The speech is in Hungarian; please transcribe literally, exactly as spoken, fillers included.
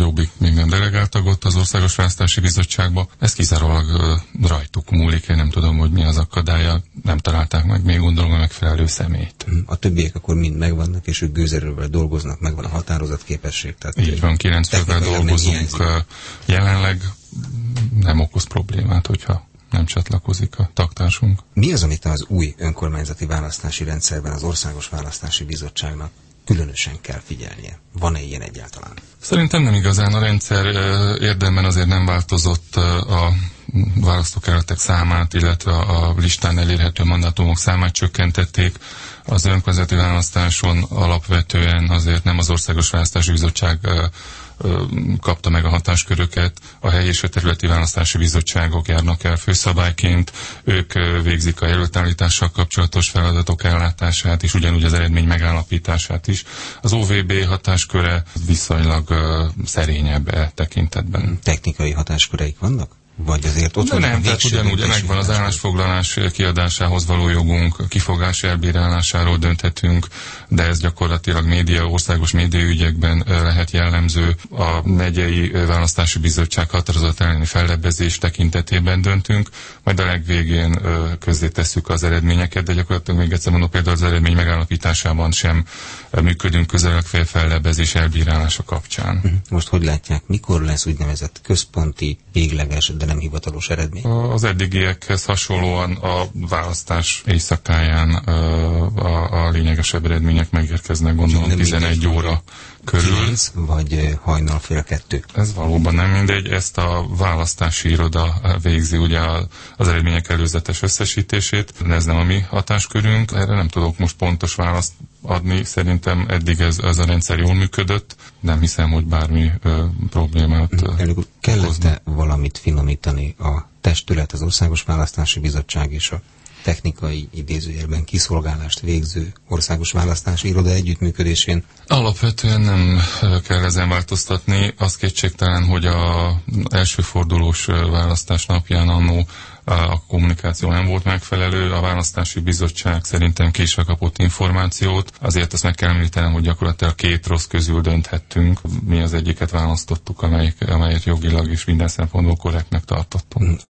Jobbik még nem delegált tagot az Országos Választási Bizottságba. Ez kizárólag rajtuk múlik, én nem tudom, hogy mi az akadálya, nem találták meg még gondolom a megfelelő személyt. A többiek akkor mind megvannak, és ők gőzerővel dolgoznak, megvan a határozatképesség. Tehát így van, kilenc fővel dolgozunk. Jelenleg nem okoz problémát, hogyha nem csatlakozik a tagtársunk. Mi az, amit az új önkormányzati választási rendszerben az Országos Választási Bizottságnak különösen kell figyelnie? Van-e ilyen egyáltalán? Szerintem nem igazán. A rendszer érdemben azért nem változott, a választókerületek számát, illetve a listán elérhető mandátumok számát csökkentették. Az önkormányzati választáson alapvetően azért nem az Országos Választási Bizottság kapta meg a hatásköröket, a helyi és a területi választási bizottságok járnak el főszabályként, ők végzik a jelöltállítással kapcsolatos feladatok ellátását, és ugyanúgy az eredmény megállapítását is. Az o vé bé hatásköre viszonylag uh, szerényebb e tekintetben. Technikai hatásköreik vannak? Vagy azért ott de nem, tehát ugyanúgy megvan az állásfoglalás kiadásához való jogunk, kifogás elbírálásáról dönthetünk, de ez gyakorlatilag média, országos médiaügyekben lehet jellemző. A megyei választási bizottság határozat elleni fellebbezés tekintetében döntünk, majd a legvégén közzétesszük az eredményeket, de gyakorlatilag még egyszer mondom, például az eredmény megállapításában sem működünk közel a fellebbezés elbírálása kapcsán. Most hogy látják, mikor lesz úgynevezett központi, végleges, de nem hivatalos eredmény? Az eddigiekhez hasonlóan a választás éjszakáján a, a lényegesebb eredmények megérkeznek, gondolom tizenegy óra körül. kilenc vagy hajnal fél kettő? Ez valóban nem mindegy, ezt a választási iroda végzi ugye az eredmények előzetes összesítését, ez nem a mi hatáskörünk, erre nem tudok most pontos választ adni, szerintem eddig ez, ez a rendszer jól működött, nem hiszem, hogy bármi ö, problémát kellett-e valamit finomítani a testület, az Országos Választási Bizottság és a technikai idézőjelben kiszolgálást végző Országos Választási Iroda együttműködésén? Alapvetően nem kell ezen változtatni. Az kétségtelen, hogy az elsőfordulós választás napján annó a kommunikáció nem volt megfelelő, a választási bizottság szerintem késve kapott információt, azért azt meg kell említenem, hogy gyakorlatilag két rossz közül dönthettünk. Mi az egyiket választottuk, amelyik, amelyet jogilag és minden szempontból korrektnek tartottunk.